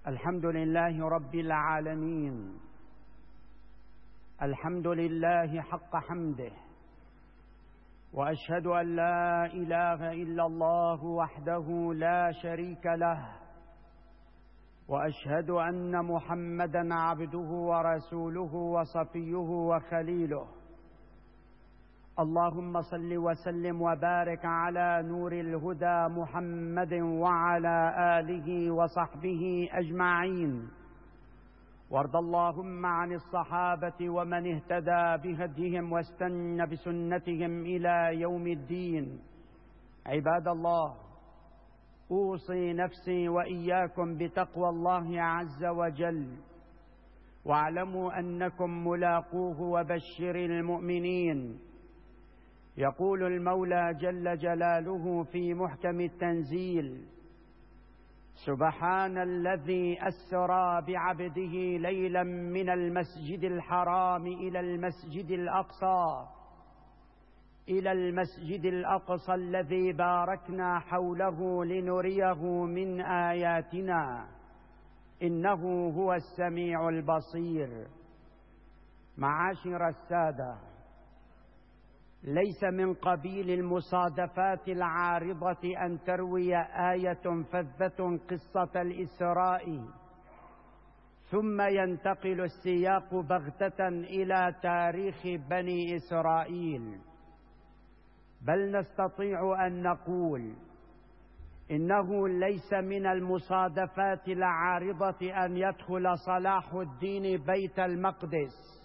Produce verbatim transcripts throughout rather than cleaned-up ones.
الحمد لله رب العالمين، الحمد لله حق حمده، وأشهد أن لا إله إلا الله وحده لا شريك له، وأشهد أن محمدًا عبده ورسوله وصفيه وخليله. اللهم صل وسلم وبارك على نور الهدى محمد وعلى آله وصحبه أجمعين، وارض اللهم عن الصحابة ومن اهتدى بهديهم واستنى بسنتهم إلى يوم الدين. عباد الله، أوصي نفسي وإياكم بتقوى الله عز وجل، واعلموا أنكم ملاقوه وبشر المؤمنين. يقول المولى جل جلاله في محكم التنزيل: سبحان الذي أسرى بعبده ليلا من المسجد الحرام إلى المسجد الأقصى إلى المسجد الأقصى الذي باركنا حوله لنريه من آياتنا إنه هو السميع البصير. معاشر السادة، ليس من قبيل المصادفات العارضة أن تروي آية فذة قصة الإسراء ثم ينتقل السياق بغتة إلى تاريخ بني إسرائيل، بل نستطيع أن نقول إنه ليس من المصادفات العارضة أن يدخل صلاح الدين بيت المقدس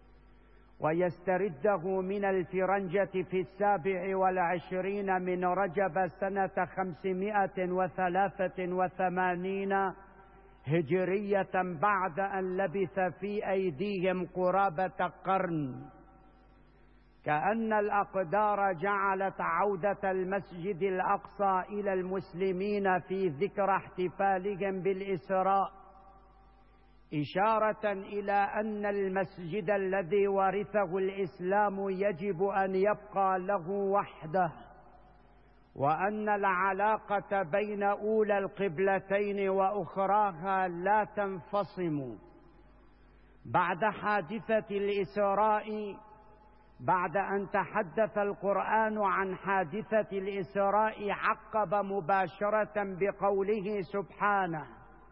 ويسترده من الفرنجة في السابع والعشرين من رجب سنة خمسمائة وثلاثة وثمانين هجرية، بعد أن لبث في أيديهم قرابة قرن، كأن الأقدار جعلت عودة المسجد الأقصى إلى المسلمين في ذكرى احتفالهم بالإسراء إشارة إلى أن المسجد الذي ورثه الإسلام يجب أن يبقى له وحده، وأن العلاقة بين أولى القبلتين وأخراها لا تنفصم. بعد حادثة الإسراء، بعد أن تحدث القرآن عن حادثة الإسراء، عقب مباشرة بقوله سبحانه: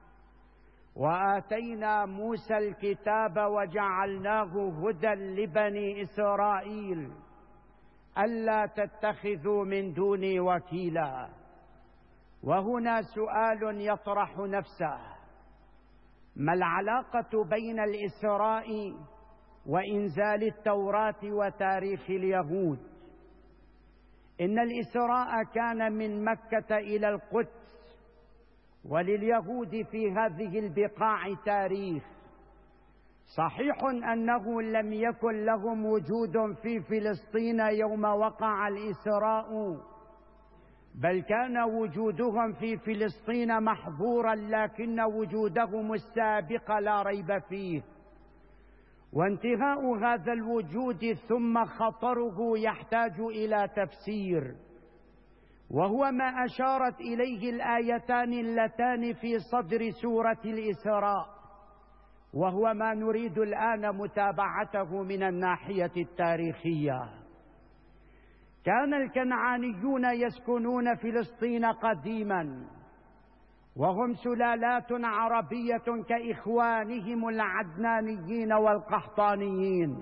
وآتينا موسى الكتاب وجعلناه هدى لبني إسرائيل ألا تتخذوا من دوني وكيلا. وهنا سؤال يطرح نفسه: ما العلاقة بين الإسراء وإنزال التوراة وتاريخ اليهود؟ إن الإسراء كان من مكة إلى القدس، ولليهود في هذه البقاع تاريخ. صحيح أنه لم يكن لهم وجود في فلسطين يوم وقع الإسراء، بل كان وجودهم في فلسطين محظورا، لكن وجودهم السابق لا ريب فيه، وانتهاء هذا الوجود ثم خطره يحتاج إلى تفسير، وهو ما أشارت إليه الآيتان اللتان في صدر سورة الإسراء، وهو ما نريد الآن متابعته من الناحية التاريخية. كان الكنعانيون يسكنون فلسطين قديما، وهم سلالات عربية كإخوانهم العدنانيين والقحطانيين،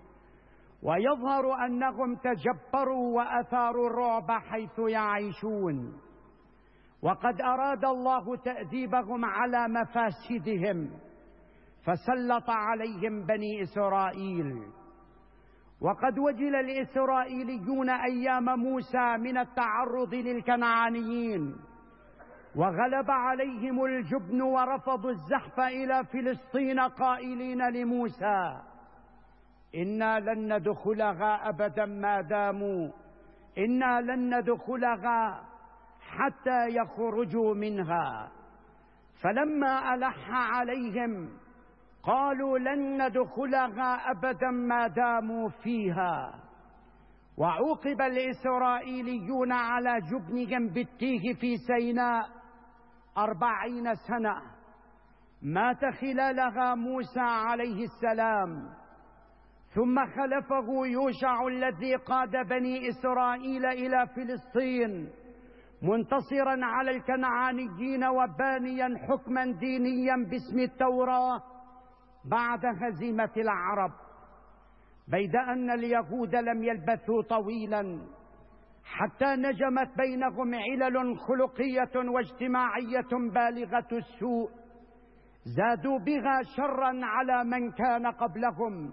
ويظهر أنهم تجبروا وأثاروا الرعب حيث يعيشون، وقد أراد الله تأديبهم على مفاسدهم فسلط عليهم بني إسرائيل. وقد وجل الإسرائيليون أيام موسى من التعرض للكنعانيين، وغلب عليهم الجبن ورفضوا الزحف إلى فلسطين قائلين لموسى: إنا لن ندخلها أبدا ما داموا إنا لن ندخلها حتى يخرجوا منها. فلما ألح عليهم قالوا لن ندخلها أبدا ما داموا فيها. وعوقب الإسرائيليون على جبنهم بالتيه في سيناء أربعين سنة، مات خلالها موسى عليه السلام، ثم خلفه يوشع الذي قاد بني إسرائيل إلى فلسطين منتصرا على الكنعانيين وبانيا حكما دينيا باسم التوراة بعد هزيمة العرب. بيد أن اليهود لم يلبثوا طويلا حتى نجمت بينهم علل خلقية واجتماعية بالغة السوء زادوا بها شرا على من كان قبلهم،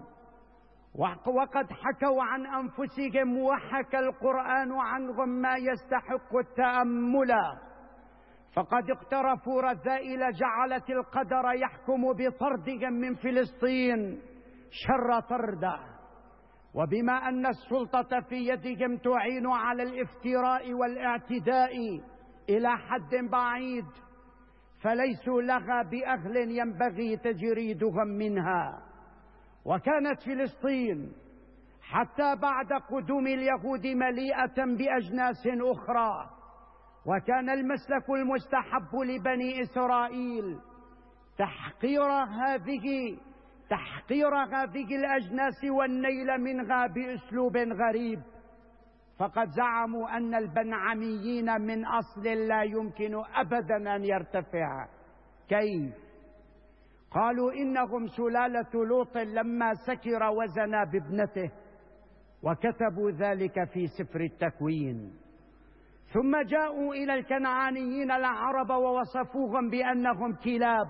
وقد حكوا عن أنفسهم وحكى القرآن عنهم ما يستحق التأمل، فقد اقترفوا رذائل جعلت القدر يحكم بطردهم من فلسطين شر طرده، وبما أن السلطة في يدهم تعين على الافتراء والاعتداء إلى حد بعيد، فليسوا لها بأهل ينبغي تجريدهم منها. وكانت فلسطين حتى بعد قدوم اليهود مليئة بأجناس أخرى، وكان المسلك المستحب لبني إسرائيل تحقير هذه تحقير هذه الأجناس والنيل منها بأسلوب غريب، فقد زعموا أن البنعميين من أصل لا يمكن أبدا أن يرتفع. كيف؟ قالوا إنهم سلالة لوط لما سكر وزنى بابنته، وكتبوا ذلك في سفر التكوين. ثم جاءوا إلى الكنعانيين العرب ووصفوهم بأنهم كلاب،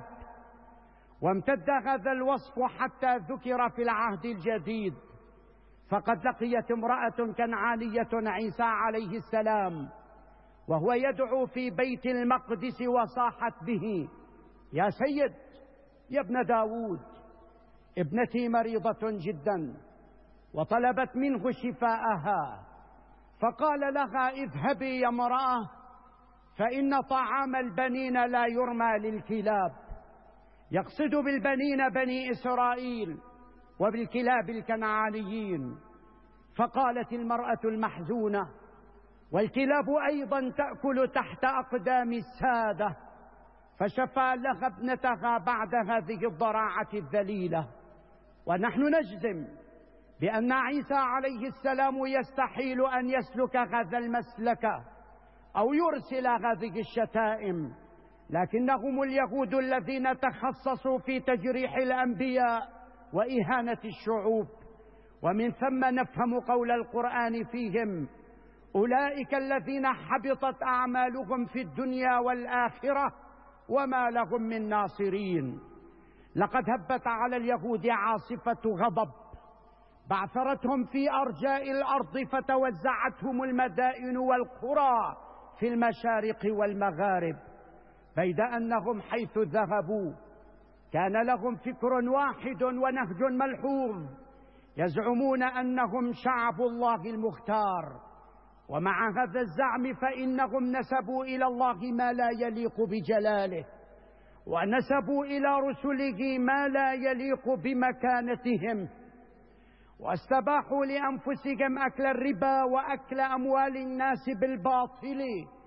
وامتد هذا الوصف حتى ذكر في العهد الجديد، فقد لقيت امرأة كنعانية عيسى عليه السلام وهو يدعو في بيت المقدس وصاحت به: يا سيد يا ابن داود، ابنتي مريضة جدا، وطلبت منه شفاءها، فقال لها: اذهبي يا امرأة، فإن طعام البنين لا يرمى للكلاب. يقصد بالبنين بني إسرائيل وبالكلاب الكنعانيين. فقالت المرأة المحزونة: والكلاب أيضا تأكل تحت أقدام السادة. فشفى لها ابنتها بعد هذه الضراعة الذليلة. ونحن نجزم بأن عيسى عليه السلام يستحيل أن يسلك هذا المسلك أو يرسل هذه الشتائم، لكنهم اليهود الذين تخصصوا في تجريح الأنبياء وإهانة الشعوب، ومن ثم نفهم قول القرآن فيهم: أولئك الذين حبطت أعمالهم في الدنيا والآخرة وما لهم من ناصرين. لقد هبت على اليهود عاصفة غضب بعثرتهم في أرجاء الأرض، فتوزعتهم المدائن والقرى في المشارق والمغارب، بيد أنهم حيث ذهبوا كان لهم فكر واحد ونهج ملحوظ، يزعمون أنهم شعب الله المختار، ومع هذا الزعم فإنهم نسبوا إلى الله ما لا يليق بجلاله، ونسبوا إلى رسله ما لا يليق بمكانتهم، واستباحوا لأنفسهم أكل الربا وأكل أموال الناس بالباطل،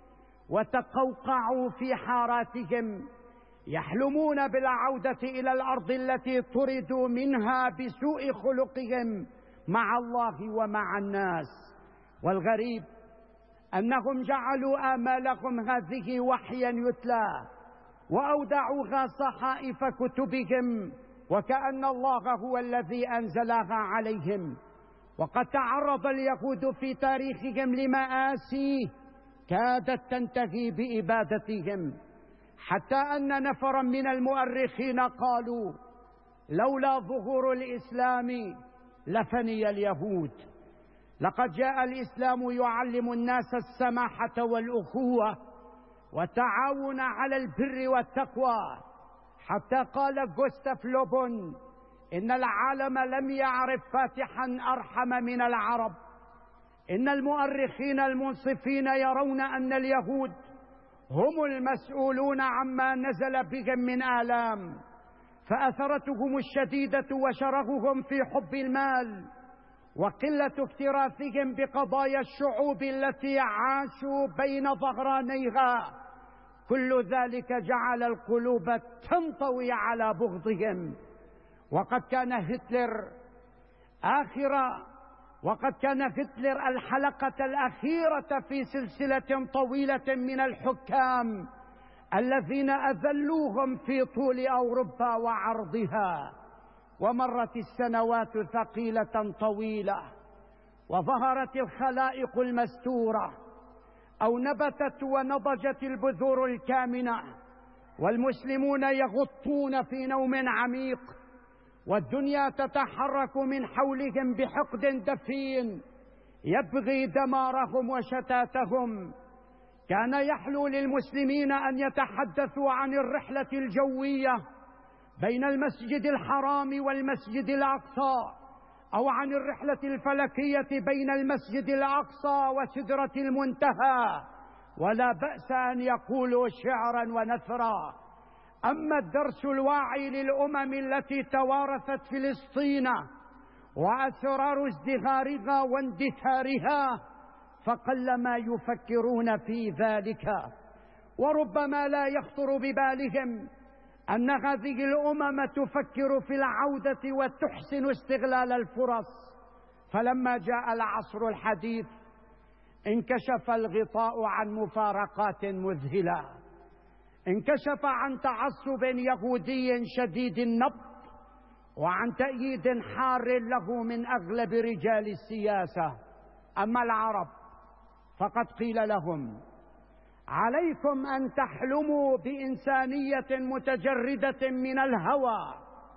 وتقوقعوا في حاراتهم يحلمون بالعودة إلى الأرض التي طردوا منها بسوء خلقهم مع الله ومع الناس. والغريب أنهم جعلوا آمالهم هذه وحيا يتلى، وأودعوها صحائف كتبهم، وكأن الله هو الذي أنزلها عليهم. وقد تعرض اليهود في تاريخهم لمآسي كادت تنتهي بإبادتهم، حتى أن نفرا من المؤرخين قالوا: لولا ظهور الإسلام لفني اليهود. لقد جاء الإسلام يعلم الناس السماحة والأخوة والتعاون على البر والتقوى، حتى قال غوستاف لوبون: إن العالم لم يعرف فاتحا أرحم من العرب. إن المؤرخين المنصفين يرون أن اليهود هم المسؤولون عما نزل بهم من آلام، فأثرتهم الشديدة وشرههم في حب المال وقلة اكتراثهم بقضايا الشعوب التي عاشوا بين ظهرانيها كل ذلك جعل القلوب تنطوي على بغضهم. وقد كان هتلر آخر وقد كان هتلر الحلقة الأخيرة في سلسلة طويلة من الحكام الذين أذلوهم في طول أوروبا وعرضها. ومرت السنوات ثقيلة طويلة، وظهرت الخلائق المستورة، أو نبتت ونضجت البذور الكامنة، والمسلمون يغطون في نوم عميق، والدنيا تتحرك من حولهم بحقد دفين يبغي دمارهم وشتاتهم. كان يحلو للمسلمين أن يتحدثوا عن الرحلة الجوية بين المسجد الحرام والمسجد الأقصى، أو عن الرحلة الفلكية بين المسجد الأقصى وسدرة المنتهى، ولا بأس أن يقولوا شعرا ونثرا. أما الدرس الواعي للأمم التي توارثت فلسطين وأسرار ازدهارها واندثارها فقلما يفكرون في ذلك، وربما لا يخطر ببالهم أن هذه الأمم تفكر في العودة وتحسن استغلال الفرص. فلما جاء العصر الحديث انكشف الغطاء عن مفارقات مذهلة، انكشف عن تعصب يهودي شديد النبض، وعن تأييد حار له من أغلب رجال السياسة. أما العرب فقد قيل لهم: عليكم أن تحلموا بإنسانية متجردة من الهوى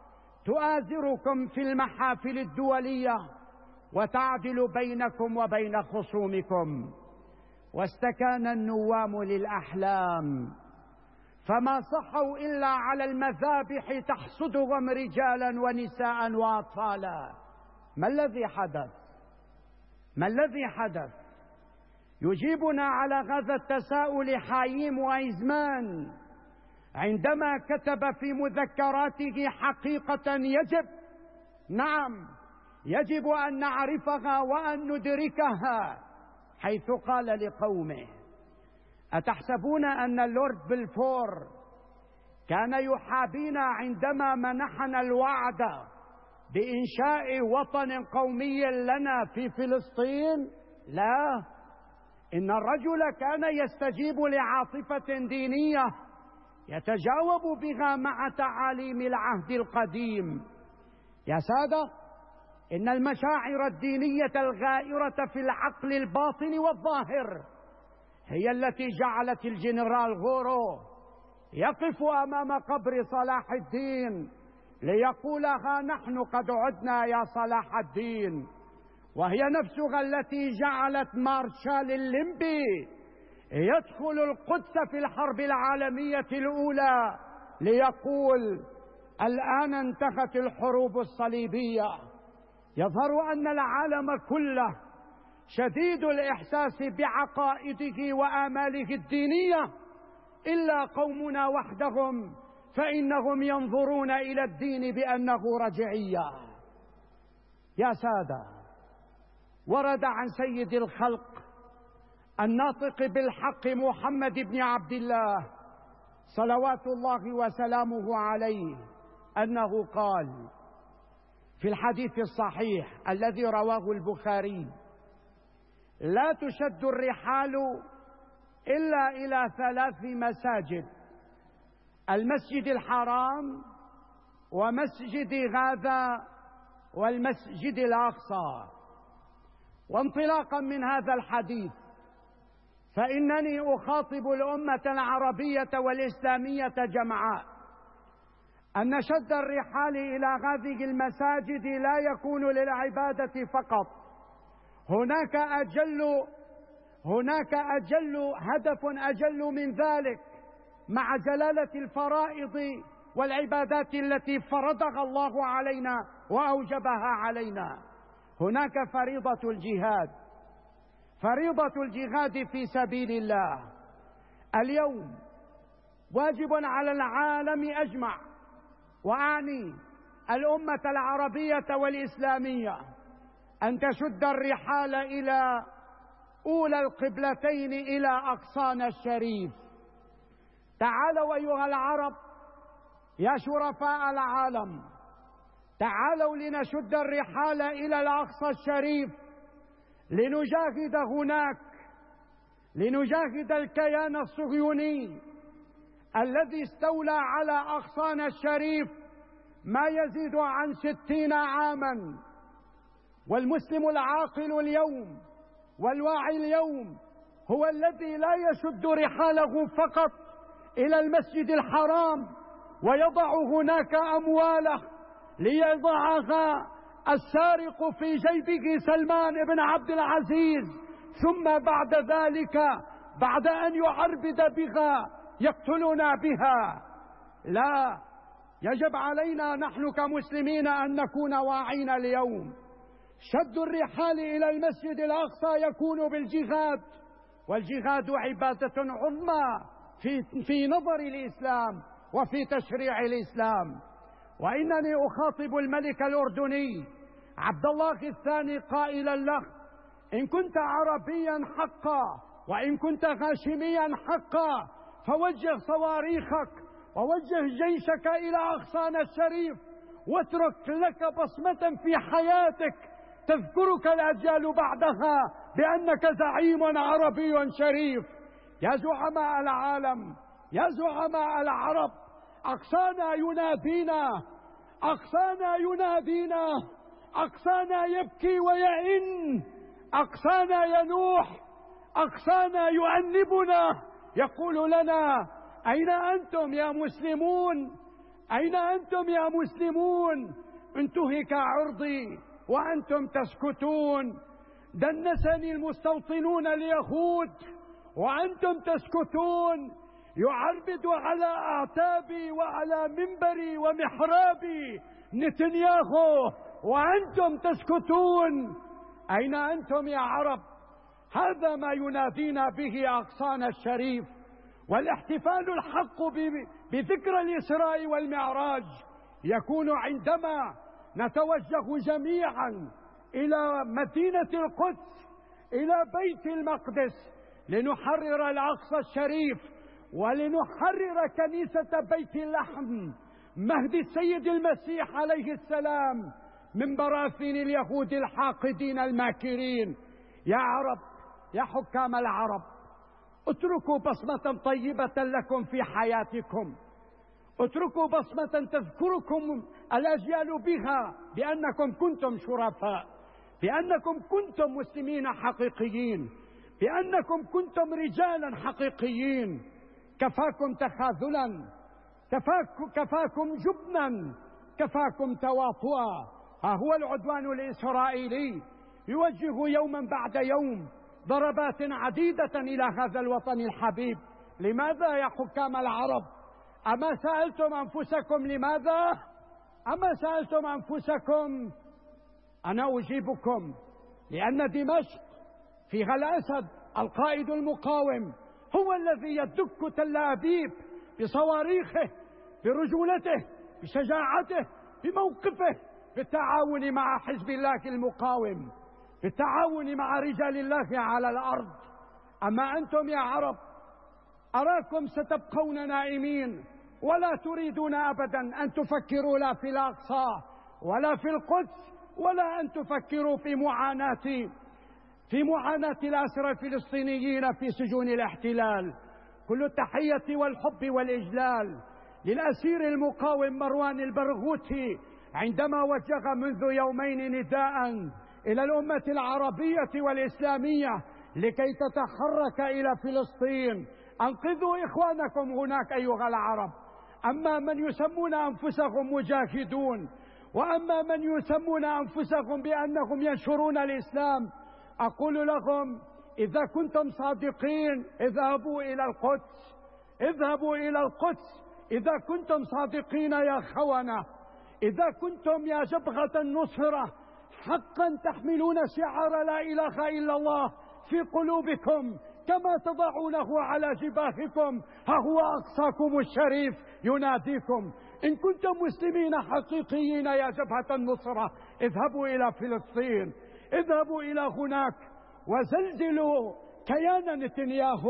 تؤازركم في المحافل الدولية وتعدل بينكم وبين خصومكم. واستكان النوام للأحلام، فما صحوا إلا على المذابح تحصدهم رجالا ونساء وأطفالا. ما الذي حدث؟ ما الذي حدث؟ يجيبنا على هذا التساؤل حايم أيزمان عندما كتب في مذكراته حقيقة يجب، نعم يجب أن نعرفها وأن ندركها، حيث قال لقومه: أتحسبون أن اللورد بلفور كان يحابينا عندما منحنا الوعد بإنشاء وطن قومي لنا في فلسطين؟ لا، إن الرجل كان يستجيب لعاطفة دينية يتجاوب بها مع تعاليم العهد القديم. يا سادة، إن المشاعر الدينية الغائرة في العقل الباطن والظاهر هي التي جعلت الجنرال غورو يقف أمام قبر صلاح الدين ليقول: ها نحن قد عدنا يا صلاح الدين. وهي نفسها التي جعلت مارشال الليمبي يدخل القدس في الحرب العالمية الأولى ليقول: الآن انتهت الحروب الصليبية. يظهر أن العالم كله شديد الإحساس بعقائده وآماله الدينية، إلا قومنا وحدهم فإنهم ينظرون إلى الدين بأنه رجعية. يا سادة، ورد عن سيد الخلق الناطق بالحق محمد بن عبد الله صلوات الله وسلامه عليه أنه قال في الحديث الصحيح الذي رواه البخاري: لا تشد الرحال إلا إلى ثلاث مساجد: المسجد الحرام، ومسجد غاذا، والمسجد الأقصى. وانطلاقا من هذا الحديث فإنني أخاطب الأمة العربية والإسلامية جمعاء أن شد الرحال إلى هذه المساجد لا يكون للعبادة فقط. هناك أجل هناك أجل هدف أجل من ذلك، مع جلالة الفرائض والعبادات التي فرضها الله علينا وأوجبها علينا. هناك فريضة الجهاد، فريضة الجهاد في سبيل الله. اليوم واجب على العالم أجمع، وأعني الأمة العربية والإسلامية، أن تشد الرحال إلى أولى القبلتين، إلى أقصانا الشريف. تعالوا أيها العرب يا شرفاء العالم، تعالوا لنشد الرحال إلى الأقصى الشريف، لنجاهد هناك، لنجاهد الكيان الصهيوني الذي استولى على أغصان الشريف ما يزيد عن ستين عاما. والمسلم العاقل اليوم والواعي اليوم هو الذي لا يشد رحاله فقط إلى المسجد الحرام ويضع هناك أمواله ليضعها السارق في جيبه سلمان بن عبد العزيز، ثم بعد ذلك بعد أن يعربد بها يقتلنا بها. لا، يجب علينا نحن كمسلمين أن نكون واعين اليوم. شد الرحال إلى المسجد الأقصى يكون بالجهاد، والجهاد عبادة عظمى في, في نظر الإسلام وفي تشريع الإسلام. وإنني أخاطب الملك الأردني عبد الله الثاني قائلا له: إن كنت عربيا حقا وإن كنت هاشميا حقا فوجه صواريخك ووجه جيشك إلى أغصان الشريف، واترك لك بصمة في حياتك تذكرك الأجيال بعدها بأنك زعيم عربي شريف. يا زعماء العالم، يا زعماء العرب، أقصانا ينادينا، أقصانا ينادينا، أقصانا يبكي ويئن، أقصانا ينوح، أقصانا يؤنبنا، يقول لنا: أين أنتم يا مسلمون؟ أين أنتم يا مسلمون؟ انتهك عرضي وأنتم تسكتون، دنسني المستوطنون اليهود وأنتم تسكتون، يعربد على أعتابي وعلى منبري ومحرابي نتنياهو وأنتم تسكتون. أين أنتم يا عرب؟ هذا ما ينادينا به أغصان الشريف. والاحتفال الحق بذكرى الإسراء والمعراج يكون عندما نتوجه جميعا إلى مدينة القدس، إلى بيت المقدس، لنحرر الأقصى الشريف ولنحرر كنيسة بيت اللحم مهد السيد المسيح عليه السلام من براثين اليهود الحاقدين الماكرين. يا عرب، يا حكام العرب، اتركوا بصمة طيبة لكم في حياتكم، اتركوا بصمة تذكركم الأجيال بها بأنكم كنتم شرفاء، بأنكم كنتم مسلمين حقيقيين، بأنكم كنتم رجالا حقيقيين. كفاكم تخاذلا، كفاكم, كفاكم جبنا، كفاكم تواطؤا. ها هو العدوان الإسرائيلي يوجه يوما بعد يوم ضربات عديدة إلى هذا الوطن الحبيب. لماذا يا حكام العرب؟ أما سألتم أنفسكم لماذا؟ أما سألتم أنفسكم؟ أنا أجيبكم: لأن دمشق فيها الأسد القائد المقاوم، هو الذي يدك تل أبيب بصواريخه، برجولته، بشجاعته، بموقفه، بالتعاون مع حزب الله المقاوم، بالتعاون مع رجال الله على الأرض. أما أنتم يا عرب أراكم ستبقون نائمين ولا تريدون أبدا أن تفكروا لا في الأقصى ولا في القدس، ولا أن تفكروا في معاناة في معاناة الأسرى الفلسطينيين في سجون الاحتلال. كل التحية والحب والإجلال للأسير المقاوم مروان البرغوثي عندما وجه منذ يومين نداء إلى الأمة العربية والإسلامية لكي تتحرك إلى فلسطين. أنقذوا إخوانكم هناك أيها العرب. أما من يسمون أنفسهم مجاهدون، وأما من يسمون أنفسهم بأنهم ينشرون الإسلام، أقول لهم: إذا كنتم صادقين اذهبوا إلى القدس، اذهبوا إلى القدس إذا كنتم صادقين يا خونة. إذا كنتم يا جبهة النصرة حقا تحملون شعار لا إله إلا الله في قلوبكم كما تضعونه على جباهكم، ها هو أقصاكم الشريف يناديكم. إن كنتم مسلمين حقيقيين يا جبهة النصرة اذهبوا إلى فلسطين، اذهبوا إلى هناك وزلزلوا كيان نتنياهو،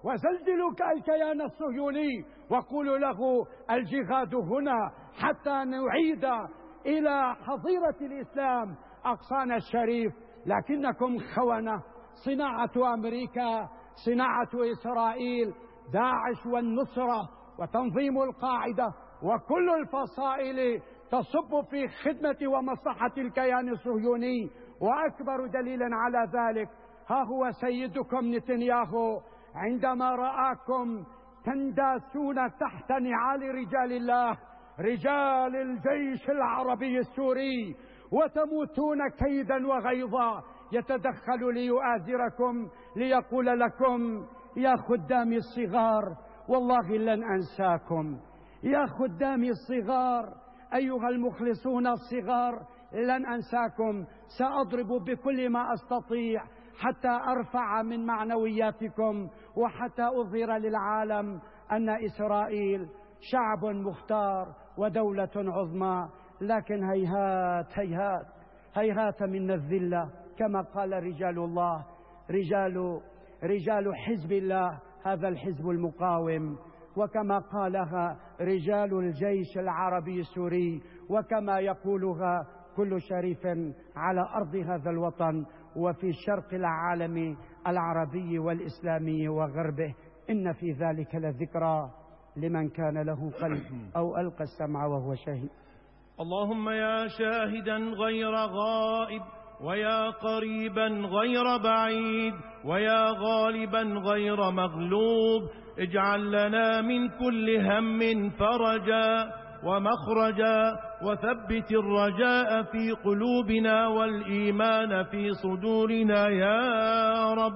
وزلزلوا الكيان الصهيوني وقولوا له الجهاد هنا حتى نعيد إلى حظيرة الإسلام أقصانا الشريف. لكنكم خونة، صناعة أمريكا، صناعة إسرائيل، داعش والنصرة وتنظيم القاعدة وكل الفصائل تصب في خدمة ومصلحة الكيان الصهيوني. وأكبر دليل على ذلك ها هو سيدكم نتنياهو عندما رآكم تنداسون تحت نعال رجال الله، رجال الجيش العربي السوري، وتموتون كيدا وغيظا، يتدخل ليؤازركم ليقول لكم يا خدامي الصغار والله لن أنساكم، يا خدامي الصغار أيها المخلصون الصغار لن أنساكم، سأضرب بكل ما أستطيع حتى أرفع من معنوياتكم وحتى أظهر للعالم أن إسرائيل شعب مختار ودولة عظمى. لكن هيهات هيهات هيهات من الذلة كما قال رجال الله، رجال رجال حزب الله، هذا الحزب المقاوم، وكما قالها رجال الجيش العربي السوري، وكما يقولها كل شريف على أرض هذا الوطن وفي شرق العالم العربي والإسلامي وغربه. إن في ذلك لذكرى لمن كان له قلب أو ألقى السمع وهو شهيد. اللهم يا شاهدا غير غائب، ويا قريبا غير بعيد، ويا غالبا غير مغلوب، اجعل لنا من كل هم فرجا ومخرجا، وثبت الرجاء في قلوبنا والإيمان في صدورنا يا رب.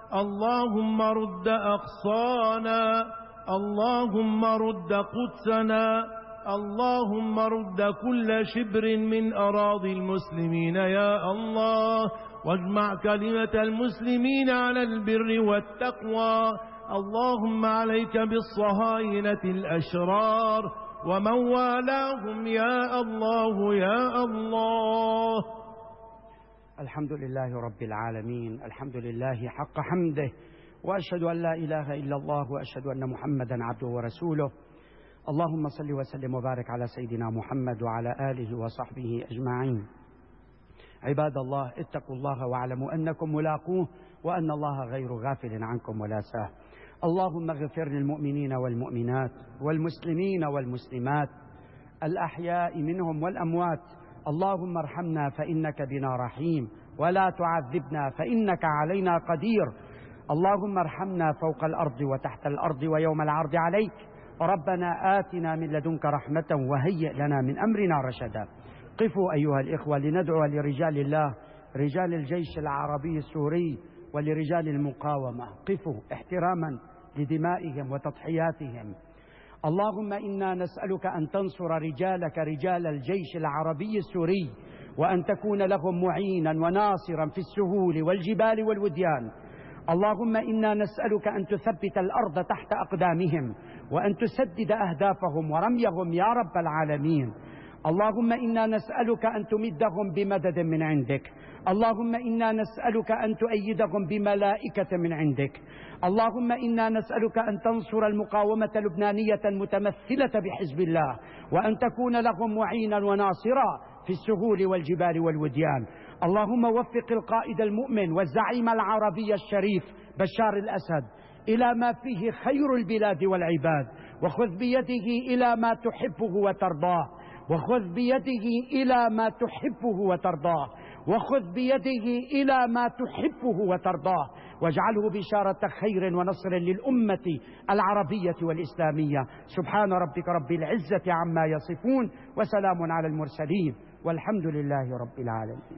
اللهم رد أقصانا، اللهم رد قدسنا، اللهم رد كل شبر من أراضي المسلمين يا الله، واجمع كلمة المسلمين على البر والتقوى. اللهم عليك بالصهاينة الأشرار ومن والاهم يا الله يا الله. الحمد لله رب العالمين، الحمد لله حق حمده، وأشهد أن لا إله إلا الله، وأشهد أن محمدا عبده ورسوله. اللهم صل وسلم وبارك على سيدنا محمد وعلى آله وصحبه أجمعين. عباد الله، اتقوا الله واعلموا أنكم ملاقوه، وأن الله غير غافل عنكم ولا ساه. اللهم اغفر للمؤمنين والمؤمنات والمسلمين والمسلمات الأحياء منهم والأموات. اللهم ارحمنا فإنك بنا رحيم، ولا تعذبنا فإنك علينا قدير. اللهم ارحمنا فوق الأرض وتحت الأرض ويوم العرض عليك. ربنا آتنا من لدنك رحمة وهيئ لنا من أمرنا رشدا. قفوا أيها الإخوة لندعو لرجال الله، رجال الجيش العربي السوري ولرجال المقاومة. قفوا احتراما لدمائهم وتضحياتهم. اللهم إنا نسألك أن تنصر رجالك رجال الجيش العربي السوري، وأن تكون لهم معينا وناصرا في السهول والجبال والوديان. اللهم إنا نسألك أن تثبت الأرض تحت أقدامهم، وأن تسدد أهدافهم ورميهم يا رب العالمين. اللهم إنا نسألك أن تمدهم بمدد من عندك. اللهم إنا نسألك أن تؤيدهم بملائكة من عندك. اللهم إنا نسألك أن تنصر المقاومة اللبنانية المتمثلة بحزب الله، وأن تكون لهم معينا وناصرا في السهول والجبال والوديان. اللهم وفق القائد المؤمن والزعيم العربي الشريف بشار الأسد إلى ما فيه خير البلاد والعباد، وخذ بيده إلى ما تحبه وترضاه، وخذ بيده إلى ما تحبه وترضاه، وخذ بيده إلى ما تحبه وترضاه، واجعله بشارة خير ونصر للأمة العربية والإسلامية. سبحان ربك رب العزة عما يصفون، وسلام على المرسلين، والحمد لله رب العالمين.